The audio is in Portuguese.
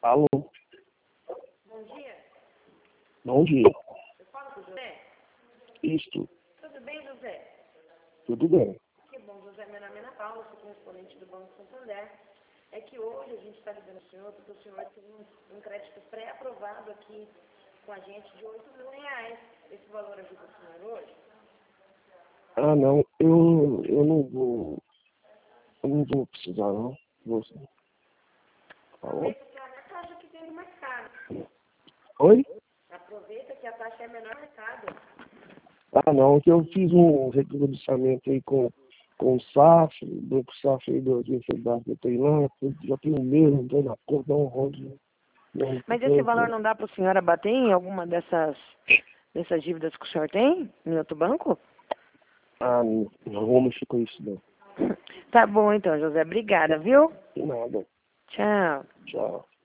Alô? Bom dia. Bom dia. Eu falo com o José? Isto. Tudo bem, José? Tudo bem. Que bom, José. Meu nome é Ana Paula, sou correspondente do Banco Santander. É que hoje a gente está ligando ao senhor porque o senhor tem um crédito pré-aprovado aqui com a gente de R$ 8.000. Esse valor ajuda o senhor hoje? Ah, não. Eu não vou. Eu não vou precisar, não. Vou sim. Alô? Aproveita que a taxa que tem no mercado. Oi? Aproveita que a taxa é menor no mercado. Ah, não. Que eu fiz um regulamento aí com o SAF, o Banco SAF aí da Universidade que eu tenho lá. Já tem um mês, não estou na conta, dá um rolo. Mas esse valor não dá para o senhor abater em alguma dessas dívidas que o senhor tem em outro banco? Ah, não vou mexer com isso, não. Tá bom então, José. Obrigada, viu? De nada. Tchau. Tchau.